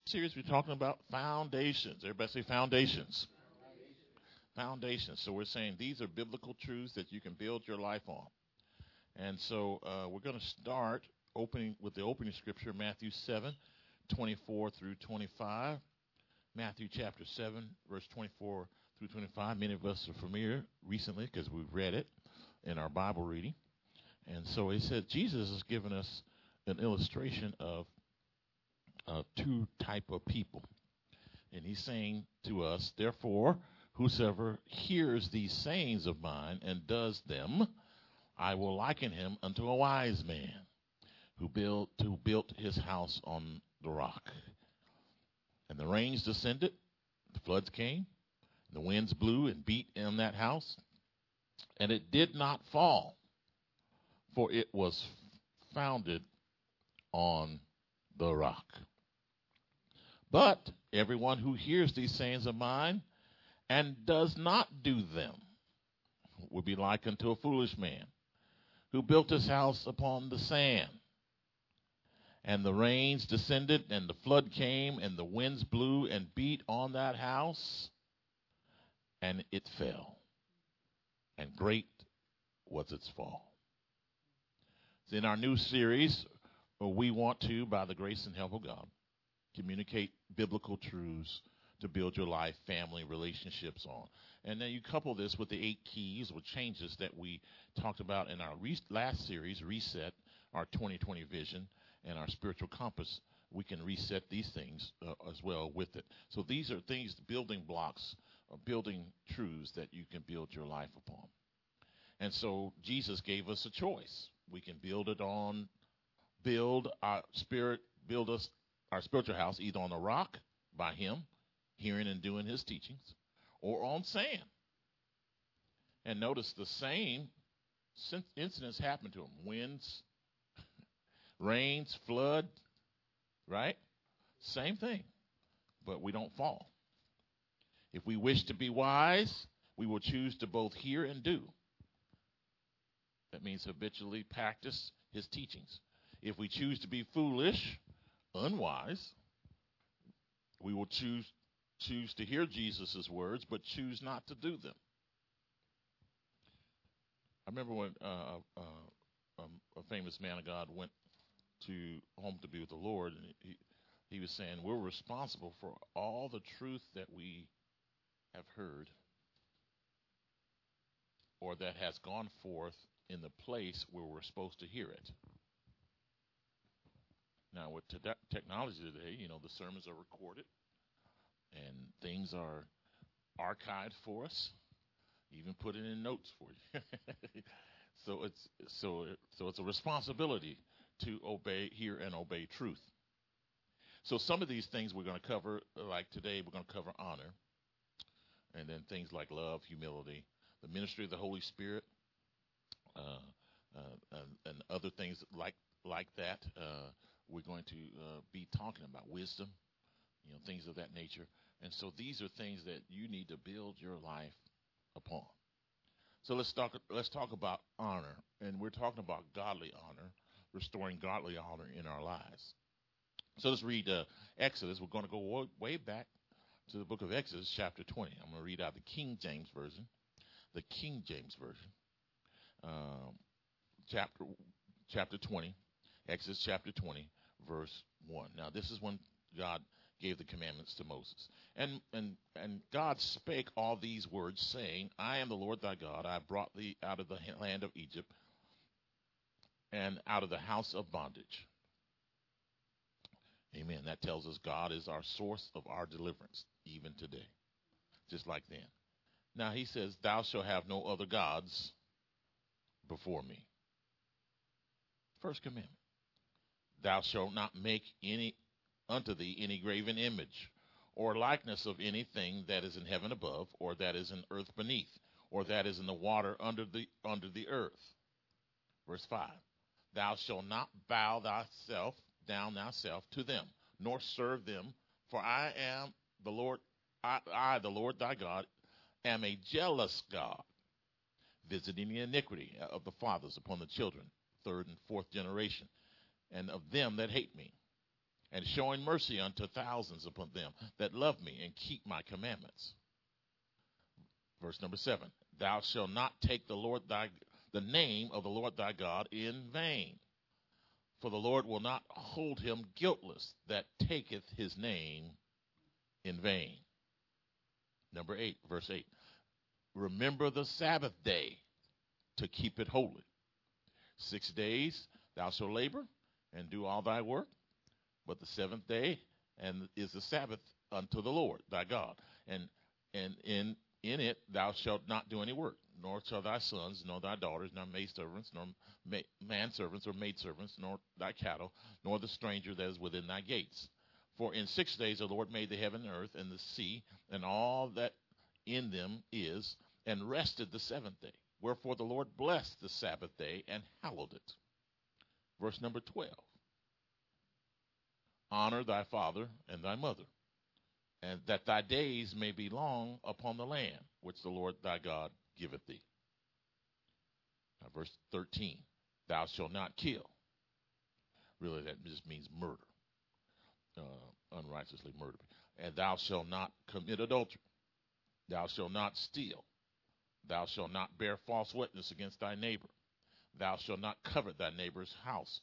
Series we're talking about foundations. Everybody say foundations. Foundations. So we're saying these are biblical truths that you can build your life on. And so we're going to start opening with the opening scripture, Matthew 7:24 through 25. Matthew chapter 7, verse 24 through 25. Many of us are familiar recently because we've read it in our Bible reading. And so he said Jesus has given us an illustration of two type of people. And he's saying to us, therefore, whosoever hears these sayings of mine and does them, I will liken him unto a wise man who built his house on the rock. And the rains descended, the floods came, the winds blew and beat in that house, and it did not fall, for it was founded on the rock. But everyone who hears these sayings of mine and does not do them will be like unto a foolish man who built his house upon the sand. And the rains descended, and the flood came, and the winds blew and beat on that house, and it fell. And great was its fall. So in our new series, we want to, by the grace and help of God, communicate biblical truths to build your life, family, relationships on. And then you couple this with the 8 keys or changes that we talked about in our last series, Reset, our 2020 vision, and our spiritual compass. We can reset these things as well with it. So these are things, building blocks, building truths that you can build your life upon. And so Jesus gave us a choice. We can build our spiritual house either on a rock by him, hearing and doing his teachings, or on sand. And notice the same incidents happen to him. Winds, rains, flood, right? Same thing. But we don't fall. If we wish to be wise, we will choose to both hear and do. That means habitually practice his teachings. If we choose to be foolish, unwise, we will choose to hear Jesus' words, but choose not to do them. I remember when a famous man of God went home to be with the Lord, and he was saying, we're responsible for all the truth that we have heard or that has gone forth in the place where we're supposed to hear it. Now, with technology today, the sermons are recorded and things are archived for us, even put it in notes for you. So it's a responsibility to hear and obey truth. So some of these things we're going to cover, like today, we're going to cover honor, and then things like love, humility, the ministry of the Holy Spirit, and other things like that. We're going to be talking about wisdom, things of that nature. And so these are things that you need to build your life upon. So let's talk about honor, and we're talking about godly honor, restoring godly honor in our lives. So let's read Exodus. We're going to go way back to the book of Exodus, chapter 20. I'm going to read out the King James Version. The King James Version, chapter 20, Exodus chapter 20, verse 1. Now, this is when God gave the commandments to Moses. And God spake all these words, saying, I am the Lord thy God. I brought thee out of the land of Egypt and out of the house of bondage. Amen. That tells us God is our source of our deliverance, even today, just like then. Now, he says, thou shalt have no other gods before me. First commandment. Thou shalt not make unto thee any graven image, or likeness of anything that is in heaven above, or that is in earth beneath, or that is in the water under the earth. Verse 5. Thou shalt not bow down thyself to them, nor serve them, for I am the Lord, I the Lord thy God, am a jealous God, visiting the iniquity of the fathers upon the children, 3rd and 4th generation, and of them that hate me, and showing mercy unto thousands upon them that love me and keep my commandments. Verse number 7, thou shalt not take the name of the Lord thy God in vain, for the Lord will not hold him guiltless that taketh his name in vain. Number 8, verse 8, remember the Sabbath day to keep it holy. 6 days thou shalt labor and do all thy work, but the seventh day is the Sabbath unto the Lord thy God. And in it thou shalt not do any work, nor shall thy sons, nor thy daughters, nor maidservants, nor manservants or maidservants, nor thy cattle, nor the stranger that is within thy gates. For in 6 days the Lord made the heaven and earth and the sea, and all that in them is, and rested the seventh day. Wherefore the Lord blessed the Sabbath day and hallowed it. Verse number 12. Honor thy father and thy mother, and that thy days may be long upon the land which the Lord thy God giveth thee. Now, verse 13. Thou shalt not kill. Really, that just means murder. Unrighteously murder. And thou shalt not commit adultery. Thou shalt not steal. Thou shalt not bear false witness against thy neighbor. Thou shalt not covet thy neighbor's house.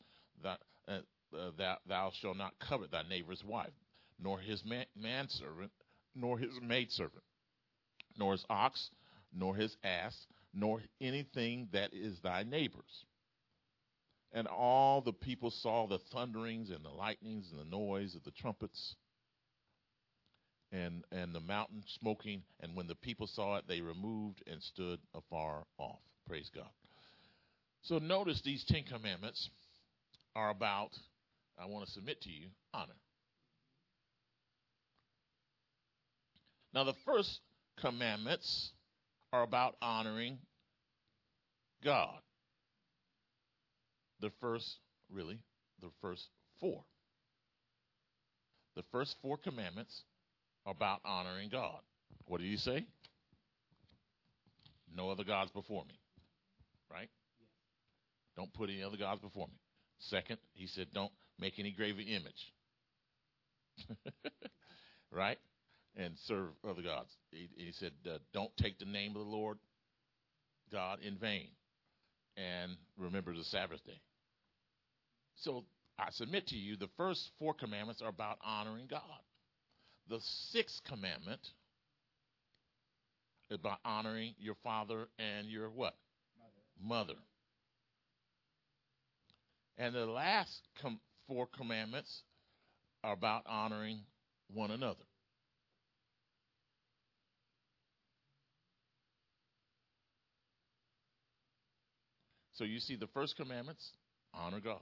Thou shalt not covet thy neighbor's wife, nor his manservant, nor his maidservant, nor his ox, nor his ass, nor anything that is thy neighbor's. And all the people saw the thunderings and the lightnings and the noise of the trumpets and the mountain smoking. And when the people saw it, they removed and stood afar off. Praise God. So notice these 10 commandments are about, I want to submit to you, honor. Now, the first commandments are about honoring God. The first four. The first 4 commandments are about honoring God. What did he say? No other gods before me. Right? Don't put any other gods before me. Second, he said, don't make any graven image. Right? And serve other gods. He said, don't take the name of the Lord God in vain. And remember the Sabbath day. So I submit to you, the first 4 commandments are about honoring God. The 6th commandment is about honoring your father and your what? Mother. And the last 4 commandments are about honoring one another. So you see the first commandments, honor God.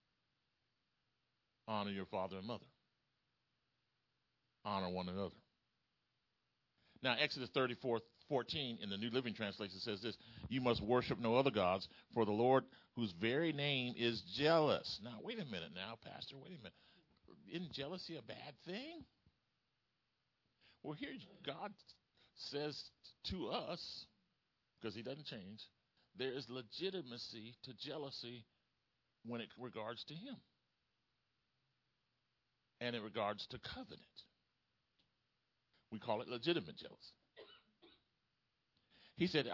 Honor your father and mother. Honor one another. Now, Exodus 34:14 in the New Living Translation says this, you must worship no other gods, for the Lord, whose very name is jealous. Now, wait a minute now, Pastor, wait a minute. Isn't jealousy a bad thing? Well, here God says to us, because he doesn't change, there is legitimacy to jealousy when it regards to him. And in regards to covenant. We call it legitimate jealousy. He said,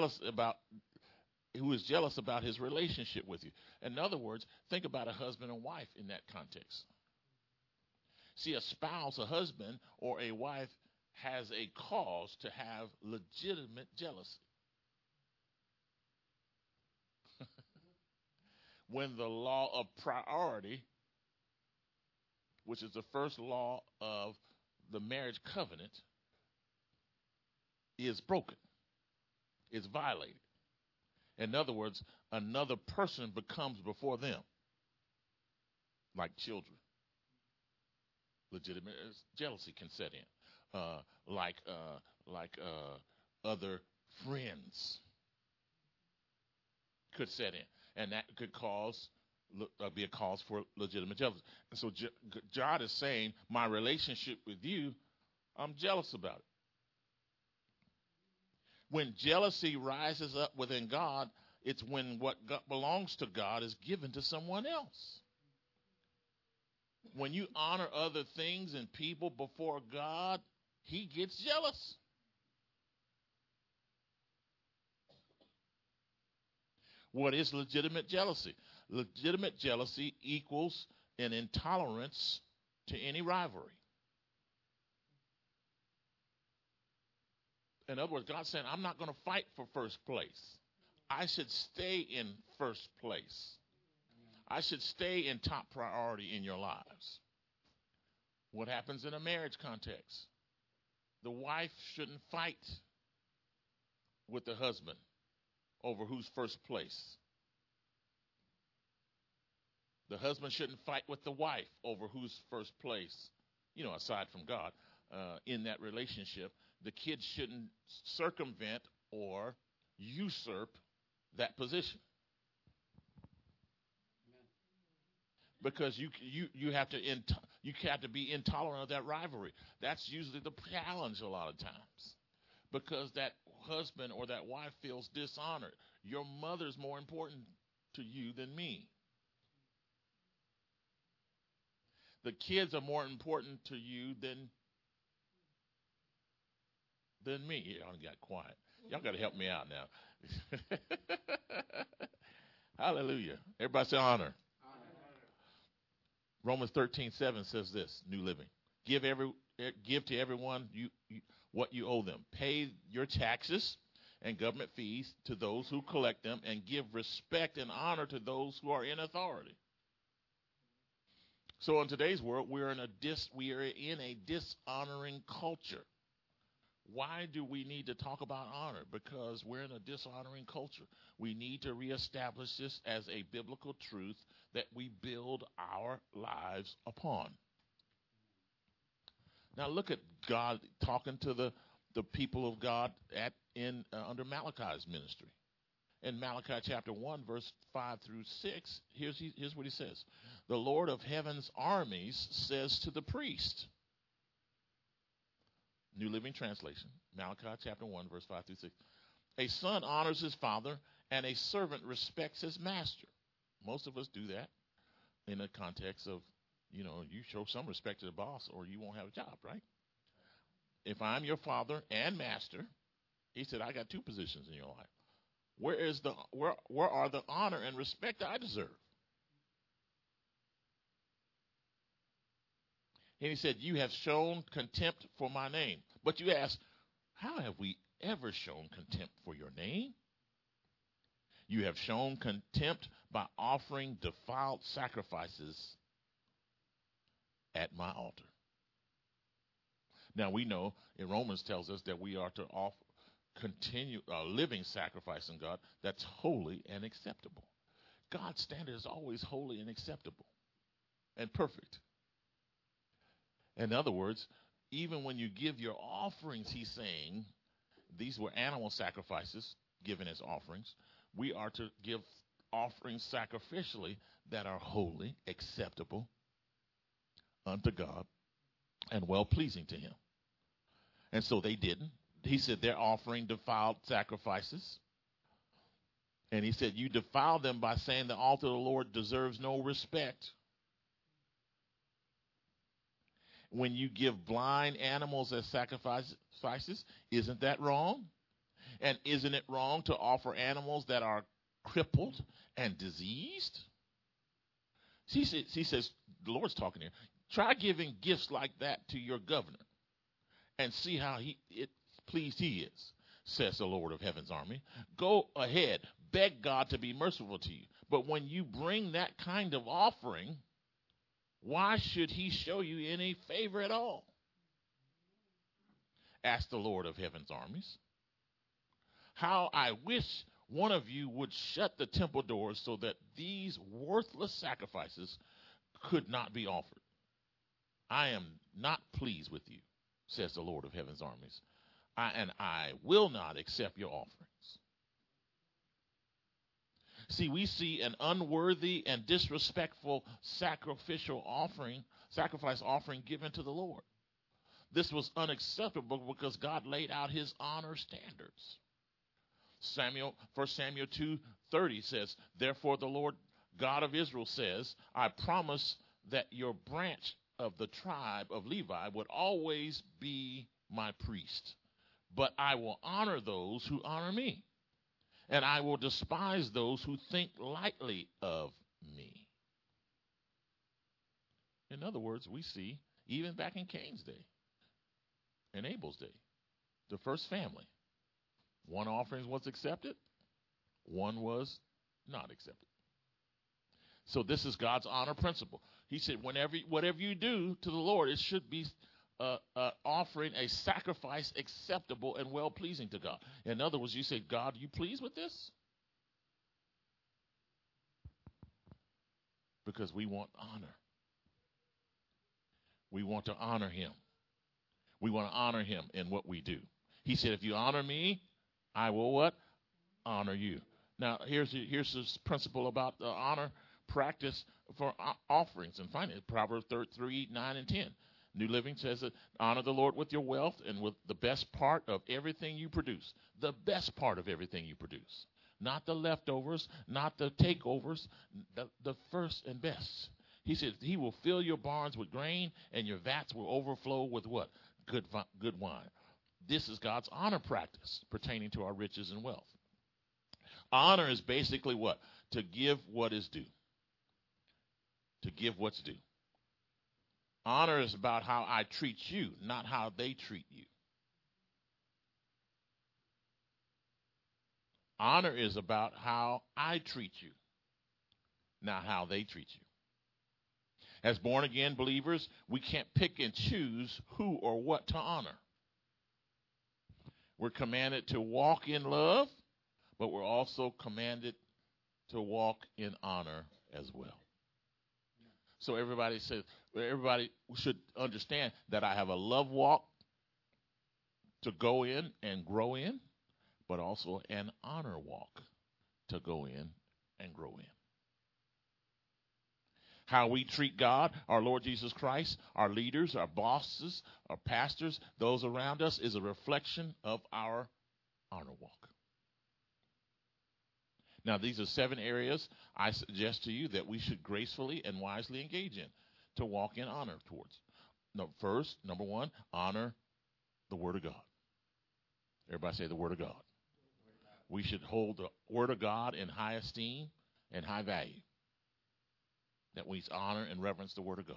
who is jealous about his relationship with you. In other words, think about a husband and wife in that context. See, a spouse, a husband, or a wife has a cause to have legitimate jealousy. When the law of priority, which is the first law of the marriage covenant, is broken, is violated. In other words, another person becomes before them, like children. Legitimate jealousy can set in, like other friends could set in, and that could be a cause for legitimate jealousy. And so God is saying, my relationship with you, I'm jealous about it. When jealousy rises up within God, it's when what belongs to God is given to someone else. When you honor other things and people before God, he gets jealous. What is legitimate jealousy? Legitimate jealousy equals an intolerance to any rivalry. In other words, God's saying, I'm not going to fight for first place. I should stay in first place. I should stay in top priority in your lives. What happens in a marriage context? The wife shouldn't fight with the husband over who's first place. The husband shouldn't fight with the wife over who's first place, aside from God, in that relationship. The kids shouldn't circumvent or usurp that position. Because you have to be intolerant of that rivalry. That's usually the challenge a lot of times. Because that husband or that wife feels dishonored. Your mother's more important to you than me. The kids are more important to you than me. Y'all got quiet. Y'all got to help me out now. Hallelujah. Everybody say honor. Romans 13:7 says this, New Living. Give to everyone what you owe them. Pay your taxes and government fees to those who collect them, and give respect and honor to those who are in authority. So in today's world, we are in a dishonoring culture. Why do we need to talk about honor? Because we're in a dishonoring culture. We need to reestablish this as a biblical truth that we build our lives upon. Now look at God talking to the people of God under Malachi's ministry. In Malachi chapter 1, verse 5 through 6, here's what he says. The Lord of heaven's armies says to the priest, New Living Translation, Malachi chapter 1, verse 5 through 6. A son honors his father, and a servant respects his master. Most of us do that in the context of, you show some respect to the boss or you won't have a job, right? If I'm your father and master, he said, I got two positions in your life. Where are the honor and respect I deserve? And he said, you have shown contempt for my name. But you ask, how have we ever shown contempt for your name? You have shown contempt by offering defiled sacrifices at my altar. Now we know in Romans tells us that we are to continue a living sacrifice in God that's holy and acceptable. God's standard is always holy and acceptable and perfect. In other words, even when you give your offerings, he's saying, these were animal sacrifices given as offerings. We are to give offerings sacrificially that are holy, acceptable unto God, and well-pleasing to him. And so they didn't. He said they're offering defiled sacrifices. And he said, you defile them by saying the altar of the Lord deserves no respect. When you give blind animals as sacrifices, isn't that wrong? And isn't it wrong to offer animals that are crippled and diseased? He says, the Lord's talking here. Try giving gifts like that to your governor and see how pleased he is, says the Lord of heaven's army. Go ahead, beg God to be merciful to you. But when you bring that kind of offering, why should he show you any favor at all? Asked the Lord of heaven's armies. How I wish one of you would shut the temple doors so that these worthless sacrifices could not be offered. I am not pleased with you, says the Lord of heaven's armies. I will not accept your offerings. See, we see an unworthy and disrespectful sacrifice offering given to the Lord. This was unacceptable because God laid out his honor standards. 1 Samuel 2:30 says, therefore the Lord God of Israel says, I promise that your branch of the tribe of Levi would always be my priest. But I will honor those who honor me, and I will despise those who think lightly of me. In other words, we see, even back in Cain's day and Abel's day, the first family, one offering was accepted, one was not accepted. So this is God's honor principle. He said, whatever you do to the Lord, it should be offering a sacrifice acceptable and well-pleasing to God. In other words, you say, God, are you pleased with this? Because we want honor. We want to honor him. We want to honor him in what we do. He said, if you honor me, I will what? Honor you. Now, here's this principle about the honor practice for offerings and finance. Proverbs 3, 9, and 10. New Living says that honor the Lord with your wealth and with the best part of everything you produce. The best part of everything you produce. Not the leftovers, not the takeovers, the first and best. He says he will fill your barns with grain and your vats will overflow with what? Good wine. This is God's honor practice pertaining to our riches and wealth. Honor is basically what? To give what is due. To give what's due. Honor is about how I treat you, not how they treat you. Honor is about how I treat you, not how they treat you. As born-again believers, we can't pick and choose who or what to honor. We're commanded to walk in love, but we're also commanded to walk in honor as well. So everybody should understand that I have a love walk to go in and grow in, but also an honor walk to go in and grow in. How we treat God, our Lord Jesus Christ, our leaders, our bosses, our pastors, those around us is a reflection of our honor walk. Now, these are 7 areas I suggest to you that we should gracefully and wisely engage in to walk in honor towards. First, number 1, honor the Word of God. Everybody say the Word of God. We should hold the Word of God in high esteem and high value. That we honor and reverence the Word of God.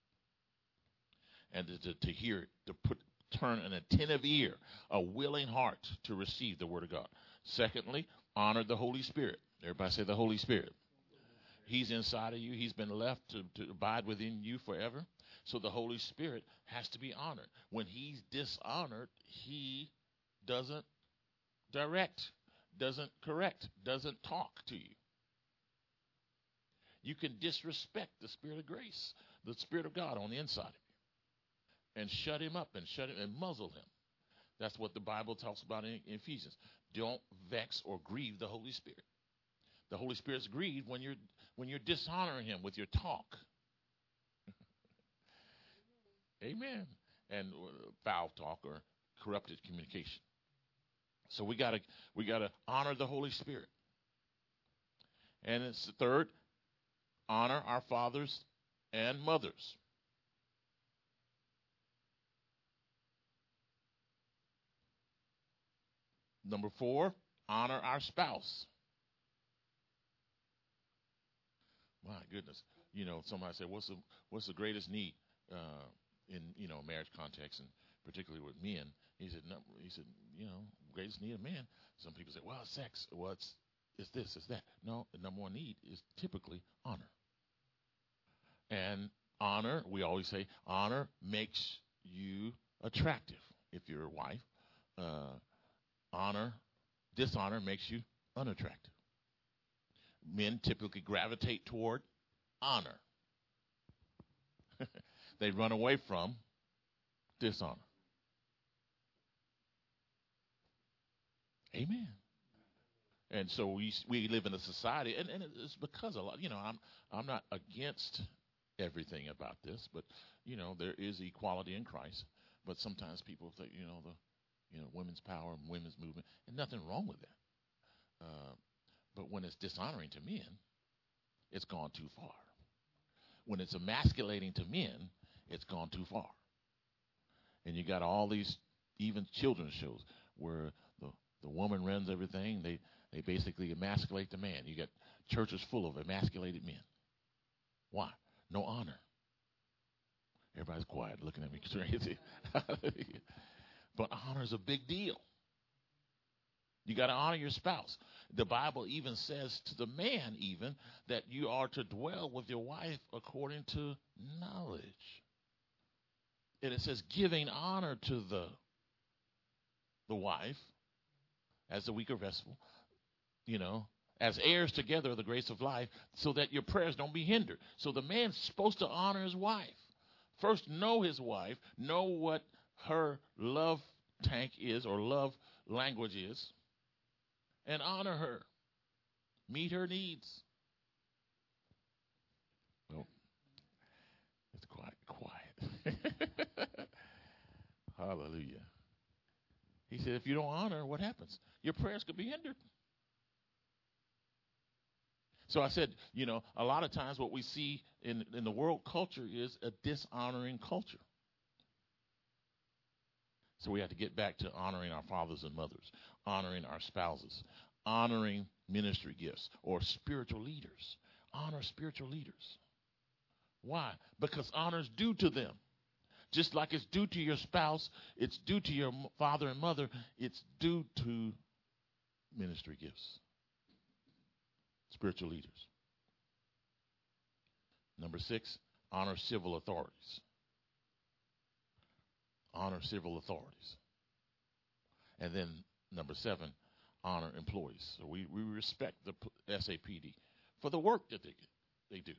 And to hear it, turn an attentive ear, a willing heart to receive the Word of God. Secondly, honor the Holy Spirit. Everybody say the Holy Spirit. He's inside of you. He's been left to abide within you forever. So the Holy Spirit has to be honored. When he's dishonored, he doesn't direct, doesn't correct, doesn't talk to you. You can disrespect the Spirit of grace, the Spirit of God on the inside of you, and shut him up and muzzle him. That's what the Bible talks about in Ephesians. Don't vex or grieve the Holy Spirit. The Holy Spirit's grieved when you're dishonoring him with your talk. Amen. And foul talk or corrupted communication. So we gotta honor the Holy Spirit. And it's the third, honor our fathers and mothers. Number 4, honor our spouse. My goodness, somebody said, "What's the greatest need in marriage context, and particularly with men?" He said, greatest need of men. Some people say, "Well, sex. Well, it's this, it's that." No, the number 1 need is typically honor. And honor, we always say, honor makes you attractive. If you're a wife, dishonor makes you unattractive. Men typically gravitate toward honor. They run away from dishonor. Amen. And so we live in a society, and it's because a lot. I'm not against everything about this, but there is equality in Christ. But sometimes people think the women's power and women's movement, and nothing wrong with that. But when it's dishonoring to men, it's gone too far. when it's emasculating to men, it's gone too far. And you got all these even children's shows where the woman runs everything. They basically emasculate the man. You got churches full of emasculated men. Why? No honor. Everybody's quiet looking at me crazy. But honor is a big deal. You got to honor your spouse. The Bible even says to the man even that you are to dwell with your wife according to knowledge. And it says giving honor to the wife as the weaker vessel, as heirs together of the grace of life, so that your prayers don't be hindered. So the man's supposed to honor his wife. First, know his wife, know what her love tank is or love language is, and honor her. Meet her needs. Oh, it's quiet. Hallelujah. He said, if you don't honor her, what happens? Your prayers could be hindered. So I said, a lot of times what we see in the world culture is a dishonoring culture. So we have to get back to honoring our fathers and mothers, honoring our spouses, honoring ministry gifts or spiritual leaders. Honor spiritual leaders. Why? Because honor is due to them. Just like it's due to your spouse, it's due to your father and mother, it's due to ministry gifts. Spiritual leaders. Number 6, honor civil authorities. Honor civil authorities. And then number 7, honor employees. So we respect the SAPD for the work that they do.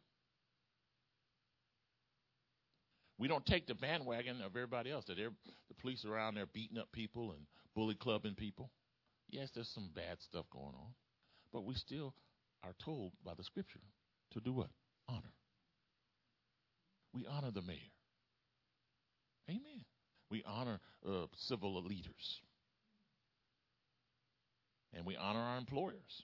We don't take the bandwagon of everybody else, that the police are around there beating up people and bully clubbing people. Yes, there's some bad stuff going on, but we still are told by the scripture to do what? Honor. We honor the mayor. Amen. We honor civil leaders. And we honor our employers.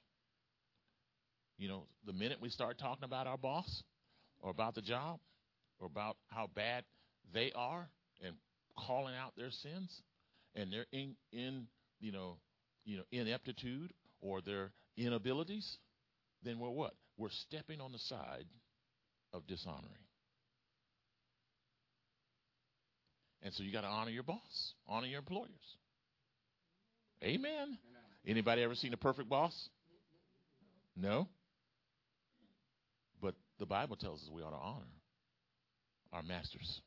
The minute we start talking about our boss or about the job or about how bad they are and calling out their sins and their ineptitude or their inabilities, then we're what? We're stepping on the side of dishonoring. And so you got to honor your boss, honor your employers. Amen. Anybody ever seen a perfect boss? No. But the Bible tells us we ought to honor our masters.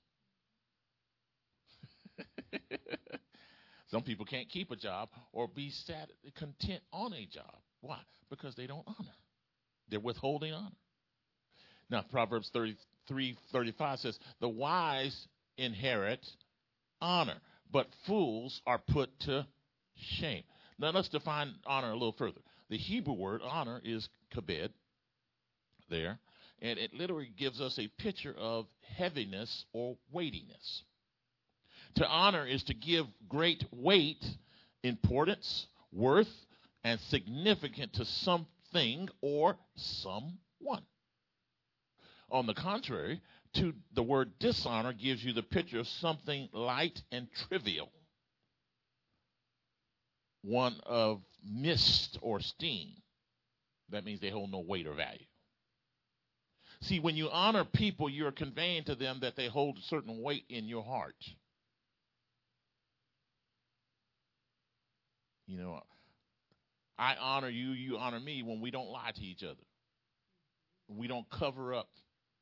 Some people can't keep a job or be content on a job. Why? Because they don't honor. They're withholding honor. Now, Proverbs 33:35 says, the wise inherit honor, but fools are put to shame. Now, let's define honor a little further. The Hebrew word honor is kabed there, and it literally gives us a picture of heaviness or weightiness. To honor is to give great weight, importance, worth, and significance to something or someone. On the contrary, the word dishonor gives you the picture of something light and trivial, one of mist or steam. That means they hold no weight or value. See, when you honor people, you're conveying to them that they hold a certain weight in your heart. I honor you, you honor me when we don't lie to each other. We don't cover up,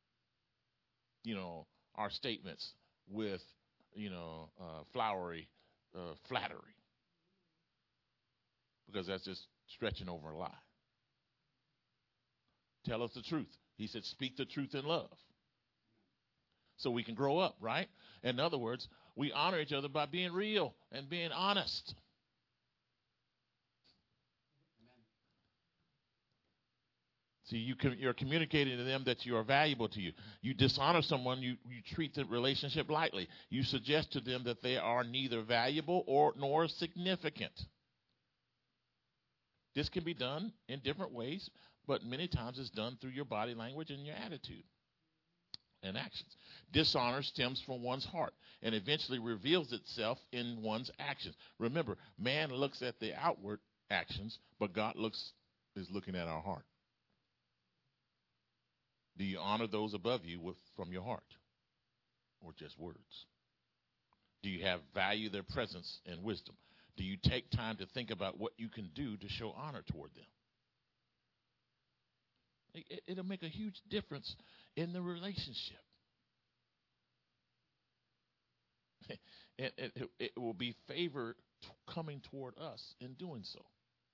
our statements with, flowery flattery. Because that's just stretching over a lie. Tell us the truth. He said, speak the truth in love. So we can grow up, right? In other words, we honor each other by being real and being honest. See, you're communicating to them that you are valuable to you. You dishonor someone, you treat the relationship lightly. You suggest to them that they are neither valuable nor significant. This can be done in different ways, but many times it's done through your body language and your attitude. and actions. Dishonor stems from one's heart and eventually reveals itself in one's actions. Remember, man looks at the outward actions, but God is looking at our heart. Do you honor those above you from your heart, or just words? Do you value their presence and wisdom? Do you take time to think about what you can do to show honor toward them? It'll make a huge difference in the relationship. It will be favor coming toward us in doing so.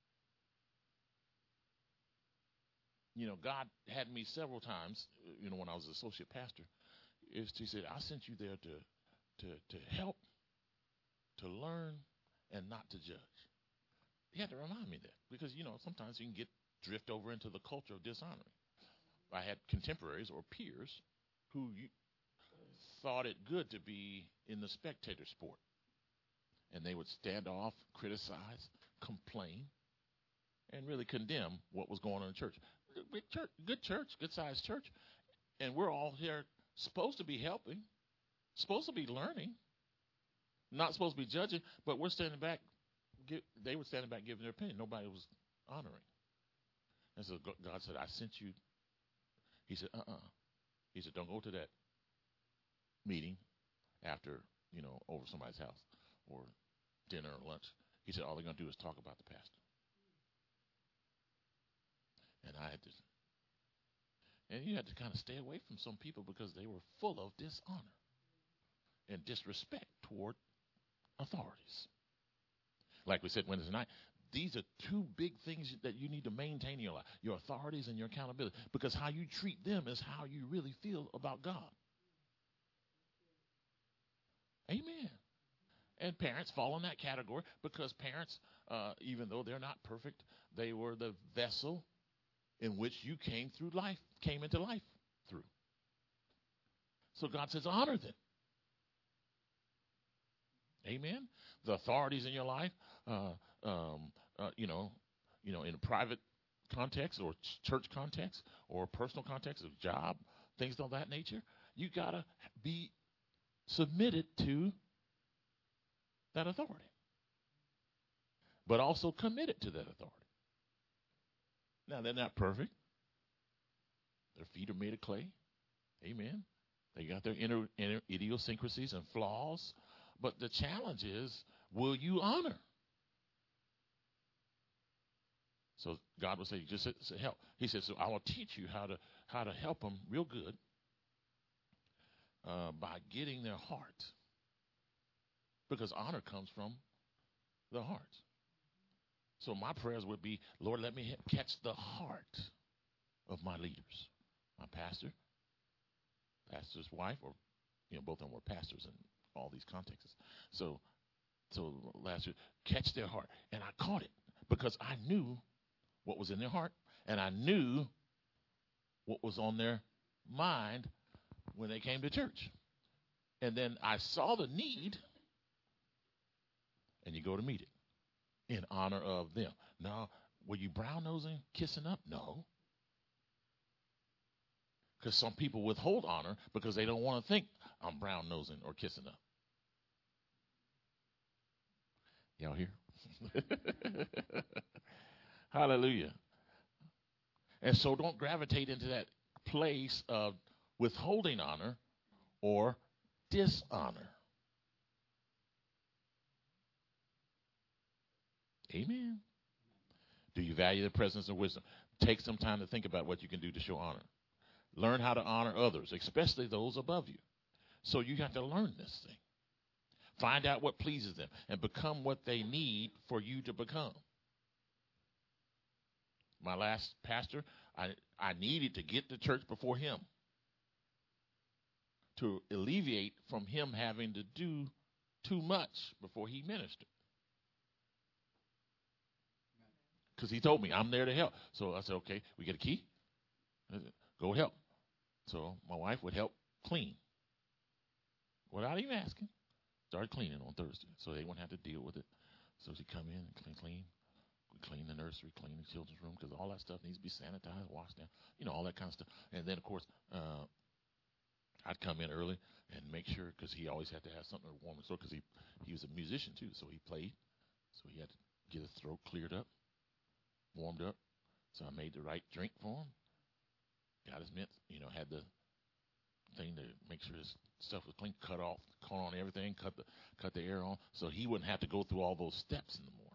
God had me several times, when I was associate pastor. He said, I sent you there to help, to learn, and not to judge. He had to remind me that because, sometimes you can drift over into the culture of dishonoring. I had contemporaries or peers who thought it good to be in the spectator sport. And they would stand off, criticize, complain, and really condemn what was going on in church. Good church, good-sized church. And we're all here supposed to be helping, supposed to be learning, not supposed to be judging, but we're standing back. They were standing back giving their opinion. Nobody was honoring. And so God said, I sent you. He said, He said, don't go to that meeting after, over somebody's house or dinner or lunch. He said, all they're going to do is talk about the pastor. And you had to kind of stay away from some people because they were full of dishonor and disrespect toward authorities. Like we said Wednesday night, these are two big things that you need to maintain in your life, your authorities and your accountability, because how you treat them is how you really feel about God. Amen. And parents fall in that category because parents, even though they're not perfect, they were the vessel in which you came into life through. So God says, honor them. Amen. The authorities in your life, in a private context or church context or personal context of job, things of that nature, you got to be submitted to that authority, but also committed to that authority. Now, they're not perfect. Their feet are made of clay. Amen. They got their inner idiosyncrasies and flaws. But the challenge is, will you honor? So God will say, just say help. He says, so I will teach you how to help them real good by getting their heart. Because honor comes from the heart. So my prayers would be, Lord, let me catch the heart of my leaders. My pastor's wife, or both of them were pastors in all these contexts. So last year, catch their heart. And I caught it because I knew what was in their heart, and I knew what was on their mind when they came to church. And then I saw the need, and you go to meet it in honor of them. Now, were you brown-nosing, kissing up? No. Because some people withhold honor because they don't want to think I'm brown-nosing or kissing up. Y'all here? Hallelujah. And so don't gravitate into that place of withholding honor or dishonor. Amen. Do you value the presence of wisdom? Take some time to think about what you can do to show honor. Learn how to honor others, especially those above you. So you have to learn this thing. Find out what pleases them and become what they need for you to become. My last pastor, I needed to get to church before him to alleviate from him having to do too much before he ministered. Because he told me, I'm there to help. So I said, okay, we get a key? Go help. So my wife would help clean without even asking. Started cleaning on Thursday, so they wouldn't have to deal with it. So she'd come in and clean. We clean the nursery, clean the children's room, because all that stuff needs to be sanitized, washed down, all that kind of stuff. And then, of course, I'd come in early and make sure, because he always had to have something to warm his throat, because he was a musician too, so he played. So he had to get his throat cleared up, warmed up. So I made the right drink for him. Got his mints, had the thing to make sure his stuff was clean, cut on everything, cut the air on, so he wouldn't have to go through all those steps in the morning.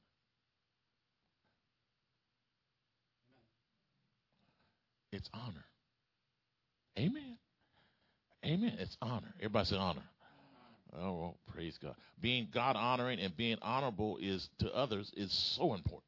It's honor. Amen. Amen. It's honor. Everybody say honor. Oh, well, praise God. Being God honoring and being honorable to others is so important.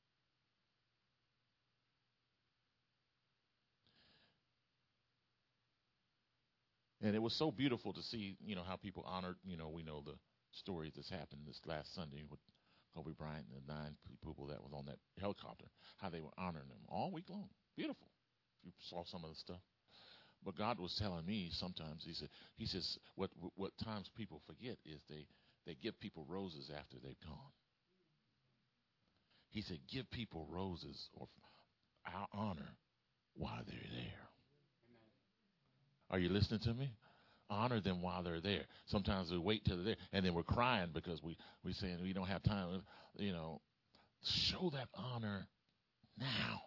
And it was so beautiful to see, how people honored, we know the stories that's happened this last Sunday with Kobe Bryant and the 9 people that was on that helicopter, how they were honoring them all week long. Beautiful. You saw some of the stuff. But God was telling me sometimes, he says, what times people forget is they give people roses after they've gone. He said, give people roses or our honor while they're there. Are you listening to me? Honor them while they're there. Sometimes we wait till they're there, and then we're crying because we're saying we don't have time. Show that honor now.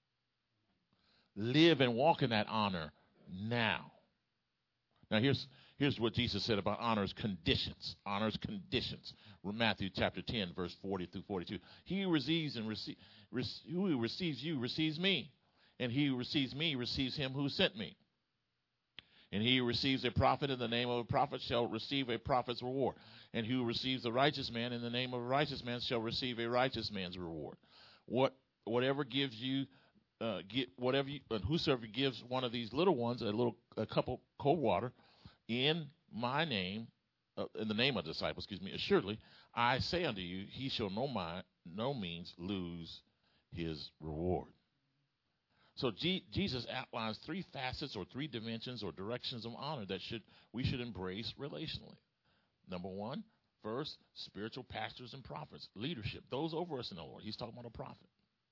Live and walk in that honor now. Now here's what Jesus said about honor's conditions. Honor's conditions. Matthew chapter 10, verse 40 through 42. He who receives who receives you receives me, and he who receives me receives him who sent me. And he who receives a prophet in the name of a prophet shall receive a prophet's reward. And he who receives a righteous man in the name of a righteous man shall receive a righteous man's reward. Whatever gives you, whosoever gives one of these little ones a cup of cold water in my name, in the name of the disciples, assuredly I say unto you, he shall no means lose his reward. So Jesus outlines 3 facets or 3 dimensions or directions of honor that we should embrace relationally. Number 1, first, spiritual pastors and prophets, leadership, those over us in the Lord. He's talking about a prophet.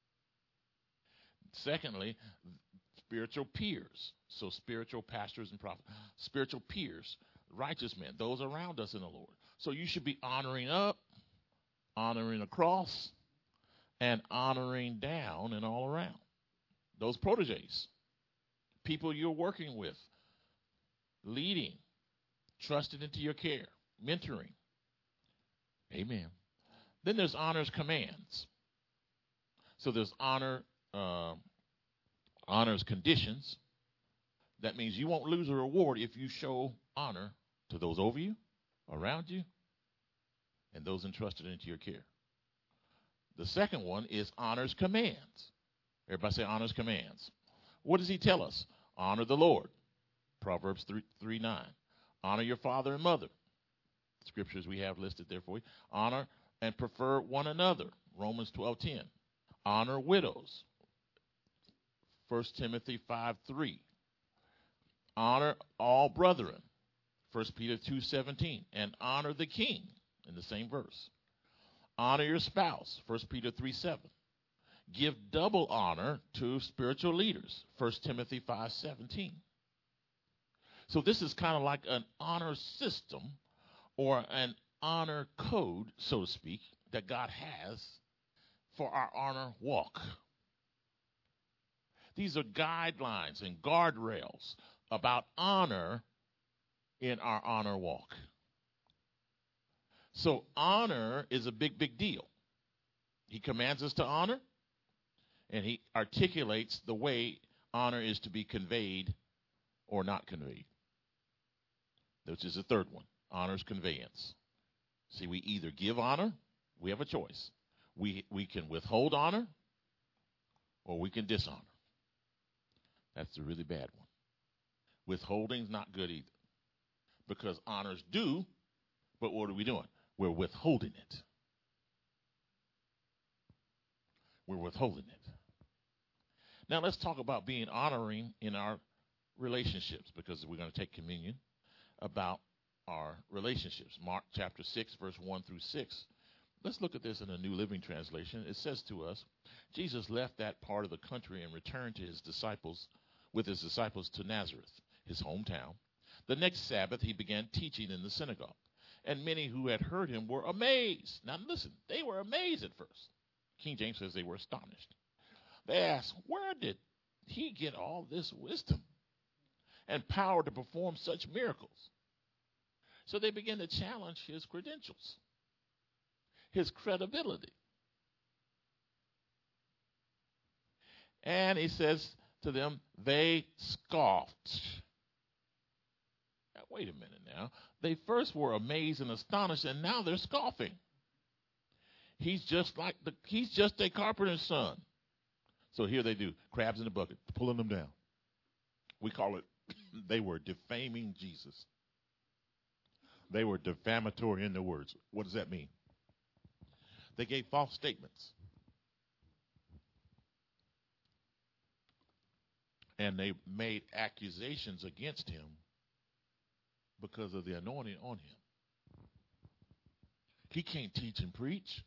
Secondly, spiritual peers. So spiritual pastors and prophets, spiritual peers, righteous men, those around us in the Lord. So you should be honoring up, honoring across, and honoring down and all around. Those proteges, people you're working with, leading, trusted into your care, mentoring. Amen. Then there's honor's commands. So there's honor's conditions. That means you won't lose a reward if you show honor to those over you, around you, and those entrusted into your care. The second one is honor's commands. Everybody say honor's commands. What does he tell us? Honor the Lord. Proverbs 3:9. Honor your father and mother. Scriptures we have listed there for you. Honor and prefer one another. Romans 12:10. Honor widows. 1 Timothy 5:3. Honor all brethren. 1 Peter 2:17. And honor the king in the same verse. Honor your spouse. 1 Peter 3:7. Give double honor to spiritual leaders. 1 Timothy 5:17. So this is kind of like an honor system or an honor code, so to speak, that God has for our honor walk. These are guidelines and guardrails about honor in our honor walk. So honor is a big, big deal. He commands us to honor. And he articulates the way honor is to be conveyed or not conveyed. Which is the third one, honor's conveyance. See, we either give honor, we have a choice. We can withhold honor, or we can dishonor. That's the really bad one. Withholding's not good either. Because honor's due, but what are we doing? We're withholding it. We're withholding it. Now let's talk about being honoring in our relationships, because we're going to take communion about our relationships. Mark chapter 6, verse 1 through 6. Let's look at this in a New Living Translation. It says to us, Jesus left that part of the country and returned with his disciples to Nazareth, his hometown. The next Sabbath he began teaching in the synagogue, and many who had heard him were amazed. Now listen, they were amazed at first. King James says they were astonished. They asked, where did he get all this wisdom and power to perform such miracles? So they began to challenge his credentials, his credibility. And he says to them, they scoffed. Now, wait a minute now. They first were amazed and astonished, and now they're scoffing. He's just a carpenter's son. So here they do, crabs in the bucket, pulling them down. We call it, they were defaming Jesus. They were defamatory in their words. What does that mean? They gave false statements. And they made accusations against him because of the anointing on him. He can't teach and preach.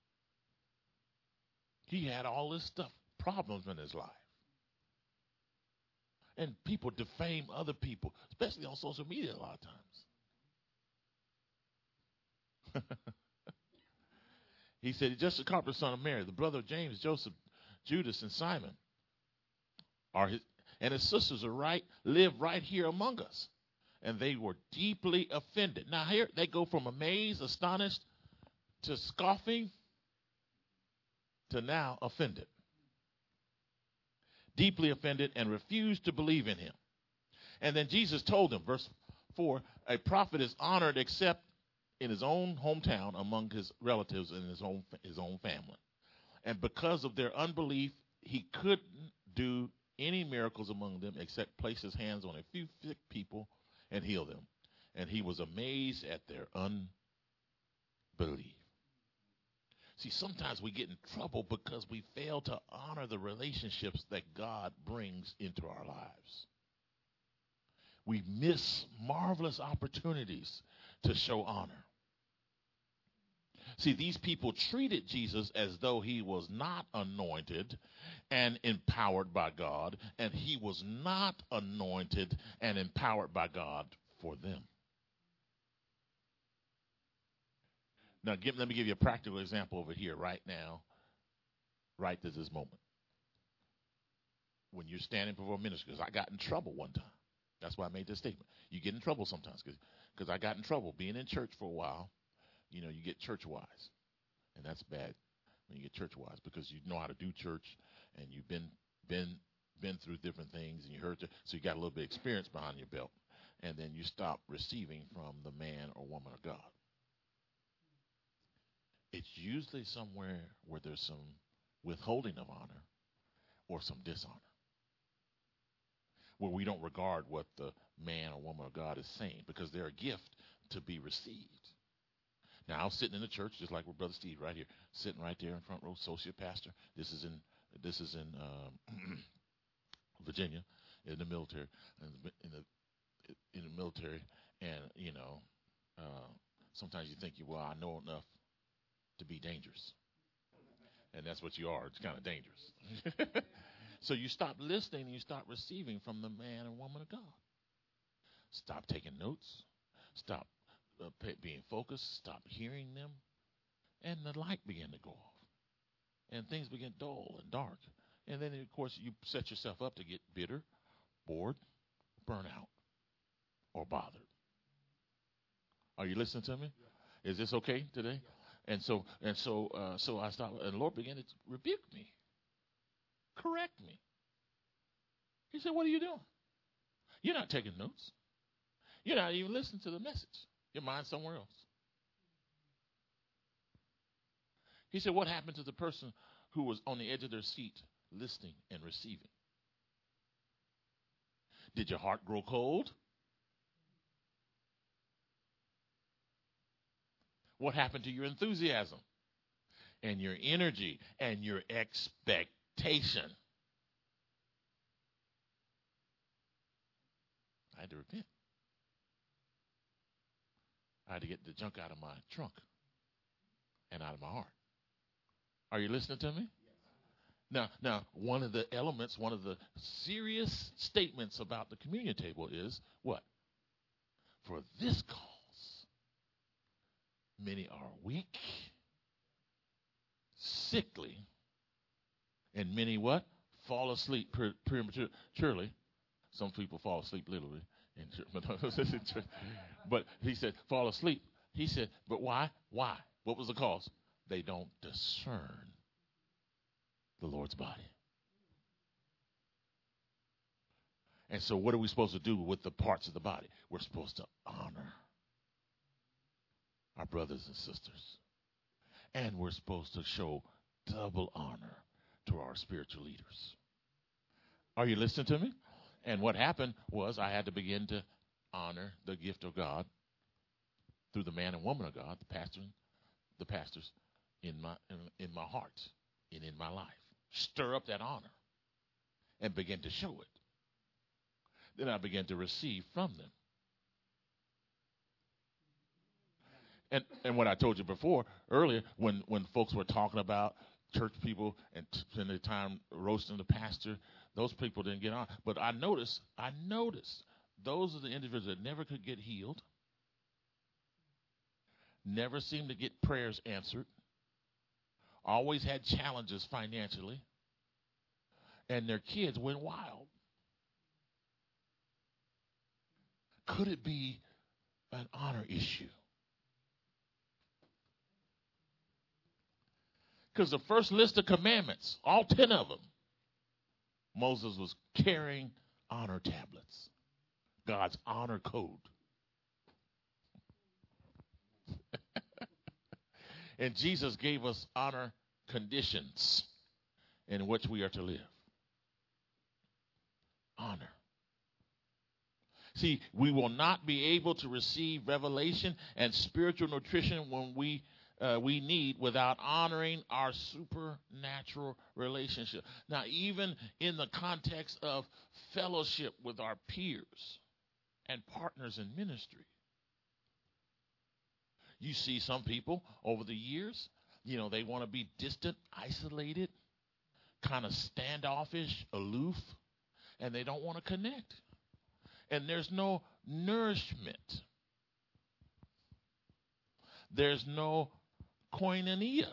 He had all this stuff, problems in his life. And people defame other people, especially on social media a lot of times. He said, just a carpenter's son of Mary, the brother of James, Joseph, Judas, and Simon, and his sisters live right here among us. And they were deeply offended. Now here they go from amazed, astonished, to scoffing, to now offended. Deeply offended and refused to believe in him. And then Jesus told them, verse 4, a prophet is honored except in his own hometown, among his relatives, and his own family. And because of their unbelief, he couldn't do any miracles among them except place his hands on a few sick people and heal them. And he was amazed at their unbelief. See, sometimes we get in trouble because we fail to honor the relationships that God brings into our lives. We miss marvelous opportunities to show honor. See, these people treated Jesus as though he was not anointed and empowered by God, and he was not anointed and empowered by God for them. Now, let me give you a practical example over here right now, right to this moment. When you're standing before a minister, because I got in trouble one time. That's why I made this statement. You get in trouble sometimes because I got in trouble being in church for a while. You know, you get church wise, and that's bad when you get church wise because you know how to do church and you've been through different things and you heard so you got a little bit of experience behind your belt, and then you stop receiving from the man or woman of God. It's usually somewhere where there's some withholding of honor or some dishonor, where we don't regard what the man or woman of God is saying because they're a gift to be received. Now, I was sitting in the church just like with Brother Steve right here, sitting right there in front row, associate pastor. This is in Virginia, in the military, in the military, and you know, sometimes you think I know enough to be dangerous, and that's what you are. It's kind of dangerous. So you stop listening and you start receiving from the man and woman of God. Stop taking notes. Stop being focused. Stop hearing them. And the light began to go off. And things begin dull and dark. And then, of course, you set yourself up to get bitter, bored, burnout, or bothered. Are you listening to me? Yeah. Is this okay today? Yeah. And so I stopped, and the Lord began to rebuke me. Correct me. He said, what are you doing? You're not taking notes. You're not even listening to the message. Your mind's somewhere else. He said, what happened to the person who was on the edge of their seat listening and receiving? Did your heart grow cold? What happened to your enthusiasm and your energy and your expectation? I had to repent. I had to get the junk out of my trunk and out of my heart. Are you listening to me? Yes. Now, one of the serious statements about the communion table is what? For this cause, many are weak, sickly, and many what? Fall asleep prematurely. Some people fall asleep literally. But he said, fall asleep. He said, but why? Why? What was the cause? They don't discern the Lord's body. And so what are we supposed to do with the parts of the body? We're supposed to honor our brothers and sisters. And we're supposed to show double honor to our spiritual leaders. Are you listening to me? And what happened was I had to begin to honor the gift of God through the man and woman of God, the pastors in my heart and in my life. Stir up that honor and begin to show it. Then I began to receive from them. And what I told you before, earlier, when folks were talking about church people and spending their time roasting the pastor, those people didn't get on. But I noticed those are the individuals that never could get healed, never seemed to get prayers answered, always had challenges financially, and their kids went wild. Could it be an honor issue? Because the first list of commandments, all 10 of them, Moses was carrying honor tablets, God's honor code. And Jesus gave us honor conditions in which we are to live. Honor. See, we will not be able to receive revelation and spiritual nutrition when we need without honoring our supernatural relationship. Now, even in the context of fellowship with our peers and partners in ministry, you see some people over the years, they want to be distant, isolated, kind of standoffish, aloof, and they don't want to connect. And there's no nourishment. There's no koinonia.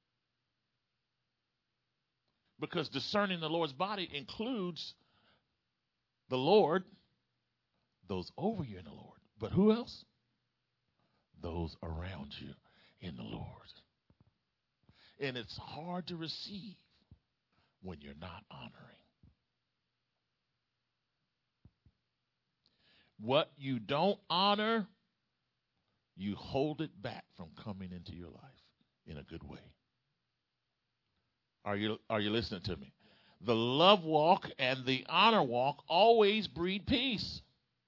Because discerning the Lord's body includes the Lord, those over you in the Lord. But who else? Those around you in the Lord. And it's hard to receive when you're not honoring. What you don't honor, you hold it back from coming into your life in a good way. Are you listening to me? The love walk and the honor walk always breed peace.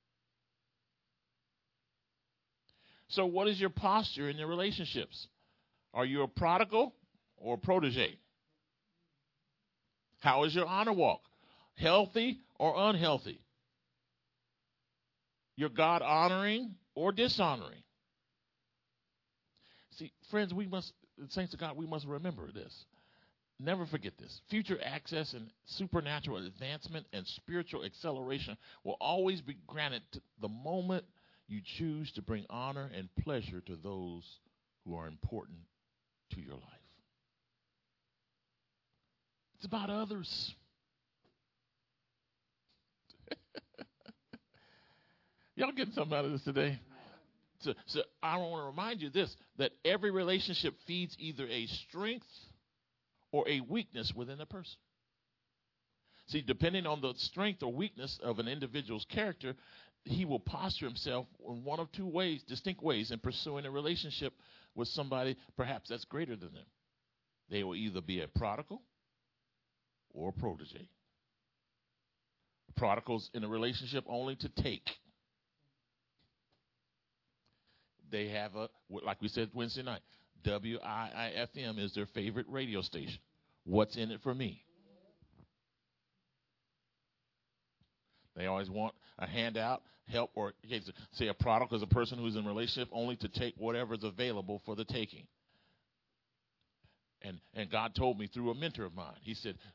So what is your posture in your relationships? Are you a prodigal or a protege? How is your honor walk? Healthy or unhealthy? You're God honoring or dishonoring? See, friends, saints of God, we must remember this. Never forget this. Future access and supernatural advancement and spiritual acceleration will always be granted the moment you choose to bring honor and pleasure to those who are important to your life. It's about others. Y'all getting something out of this today? So I want to remind you this, that every relationship feeds either a strength or a weakness within a person. See, depending on the strength or weakness of an individual's character, he will posture himself in one of two ways, distinct ways, in pursuing a relationship with somebody perhaps that's greater than them. They will either be a prodigal or a protege. Prodigals in a relationship only to take. They have like we said Wednesday night, WIIFM is their favorite radio station. What's in it for me? They always want a handout, help, or say a prodigal is a person who's in a relationship only to take whatever is available for the taking. And God told me through a mentor of mine, he said,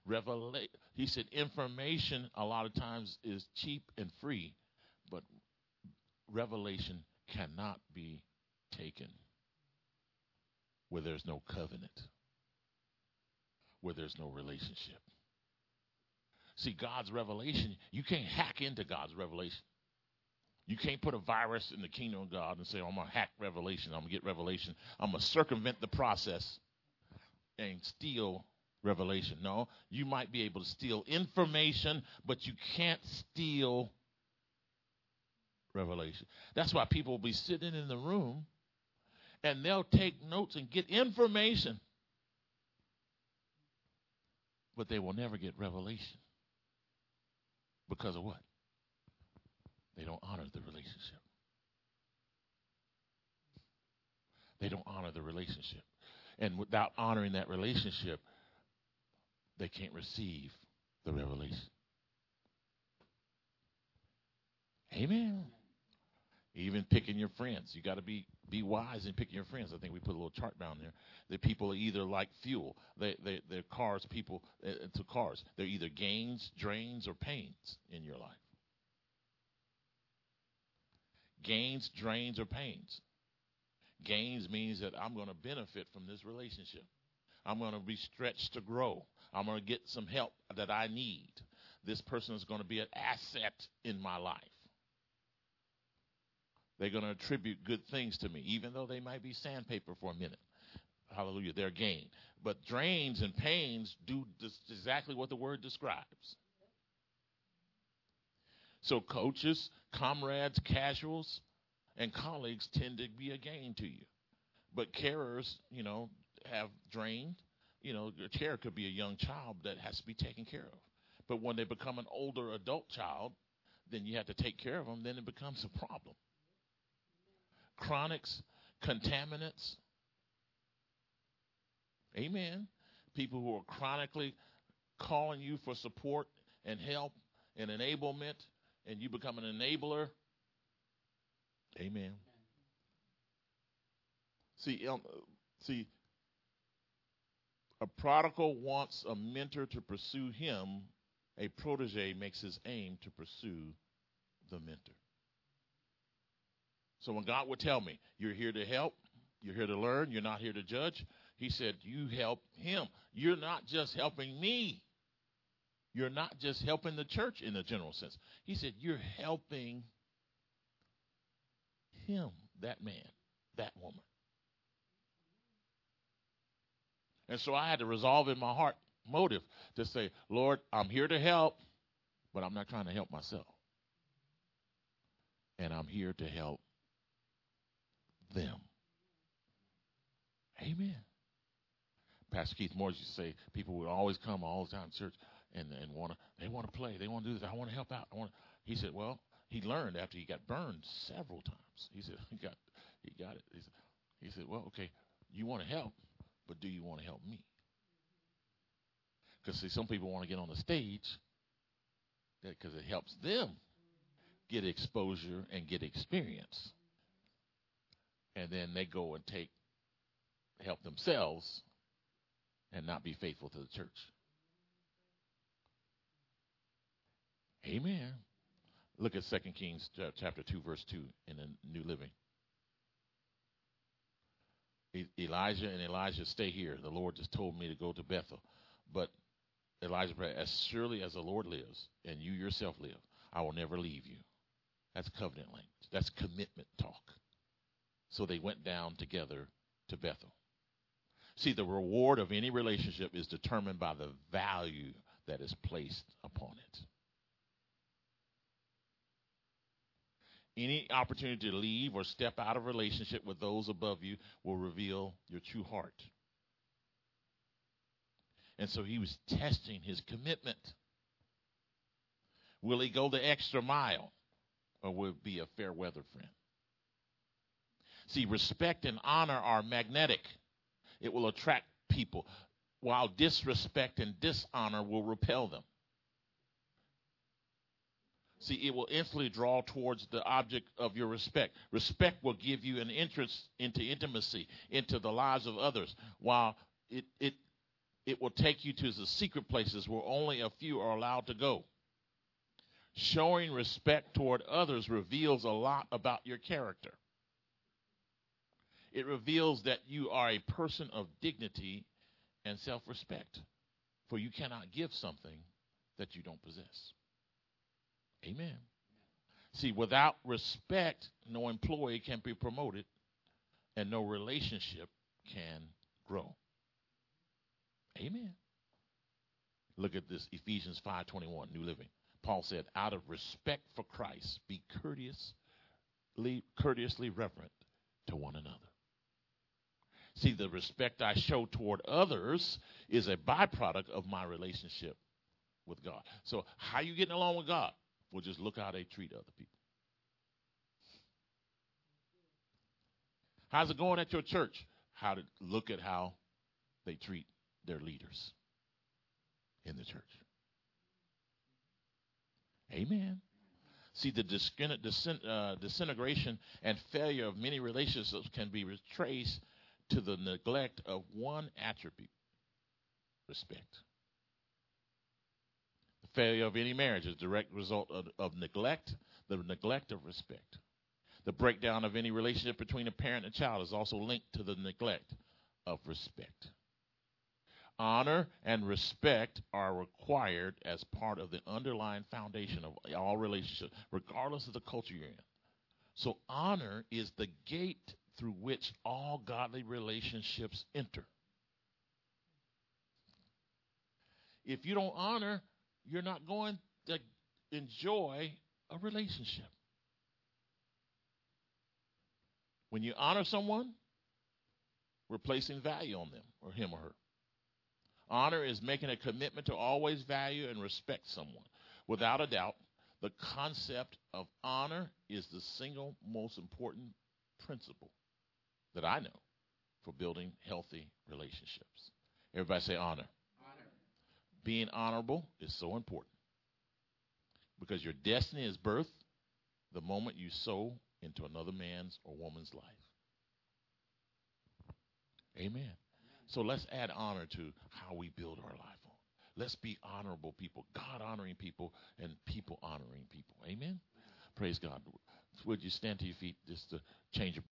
information a lot of times is cheap and free, but revelation cannot be taken where there's no covenant, where there's no relationship. See, God's revelation, you can't hack into God's revelation. You can't put a virus in the kingdom of God and say, I'm going to hack revelation. I'm going to get revelation. I'm going to circumvent the process and steal revelation. No, you might be able to steal information, but you can't steal revelation. That's why people will be sitting in the room and they'll take notes and get information, but they will never get revelation. Because of what? They don't honor the relationship. They don't honor the relationship. And without honoring that relationship, they can't receive the revelation. Amen. Even picking your friends. You got to be wise in picking your friends. I think we put a little chart down there. The people are either like fuel. They're cars, people to cars. They're either gains, drains, or pains in your life. Gains, drains, or pains. Gains means that I'm going to benefit from this relationship. I'm going to be stretched to grow. I'm going to get some help that I need. This person is going to be an asset in my life. They're going to attribute good things to me, even though they might be sandpaper for a minute. Hallelujah, they're gain. But drains and pains do exactly what the word describes. So coaches, comrades, casuals, and colleagues tend to be a gain to you. But carers, have drained. A carer could be a young child that has to be taken care of. But when they become an older adult child, then you have to take care of them. Then it becomes a problem. Chronics, contaminants. Amen. People who are chronically calling you for support and help and enablement, and you become an enabler. Amen. See, a prodigal wants a mentor to pursue him. A protege makes his aim to pursue the mentor. So when God would tell me, you're here to help, you're here to learn, you're not here to judge, he said, you help him. You're not just helping me. You're not just helping the church in a general sense. He said, you're helping him, that man, that woman. And so I had to resolve in my heart motive to say, Lord, I'm here to help, but I'm not trying to help myself. And I'm here to help them. Amen. Pastor Keith Moore used to say people would always come all the time to church and they want to play. They want to do this. I want to help out. He said, well, he learned after he got burned several times. He said, he got it. He said, well, okay, you want to help, but do you want to help me? Because, see, some people want to get on the stage because it helps them get exposure and get experience. And then they go and help themselves and not be faithful to the church. Amen. Look at 2 Kings chapter 2, verse 2 in the New Living. Elijah and Elijah, stay here. The Lord just told me to go to Bethel. But Elijah prayed, as surely as the Lord lives and you yourself live, I will never leave you. That's covenant language. That's commitment talk. So they went down together to Bethel. See, the reward of any relationship is determined by the value that is placed upon it. Any opportunity to leave or step out of relationship with those above you will reveal your true heart. And so he was testing his commitment. Will he go the extra mile, or will it be a fair weather friend? See, respect and honor are magnetic. It will attract people, while disrespect and dishonor will repel them. See, it will instantly draw towards the object of your respect. Respect will give you an interest into intimacy, into the lives of others, while it will take you to the secret places where only a few are allowed to go. Showing respect toward others reveals a lot about your character. It reveals that you are a person of dignity and self-respect, for you cannot give something that you don't possess. Amen. See, without respect, no employee can be promoted and no relationship can grow. Amen. Look at this, Ephesians 5:21, New Living. Paul said, out of respect for Christ, be courteously reverent to one another. See, the respect I show toward others is a byproduct of my relationship with God. So how you getting along with God? Well, just look how they treat other people. How's it going at your church? Look at how they treat their leaders in the church. Amen. See, the disintegration and failure of many relationships can be traced to the neglect of one attribute, respect. The failure of any marriage is a direct result of neglect, the neglect of respect. The breakdown of any relationship between a parent and child is also linked to the neglect of respect. Honor and respect are required as part of the underlying foundation of all relationships, regardless of the culture you're in. So honor is the gate through which all godly relationships enter. If you don't honor, you're not going to enjoy a relationship. When you honor someone, we're placing value on them or him or her. Honor is making a commitment to always value and respect someone. Without a doubt, the concept of honor is the single most important principle that I know for building healthy relationships. Everybody say honor. Honor. Being honorable is so important because your destiny is birthed the moment you sow into another man's or woman's life. Amen. So let's add honor to how we build our life on. Let's be honorable people, God-honoring people and people-honoring people. Amen? Praise God. Would you stand to your feet just to change your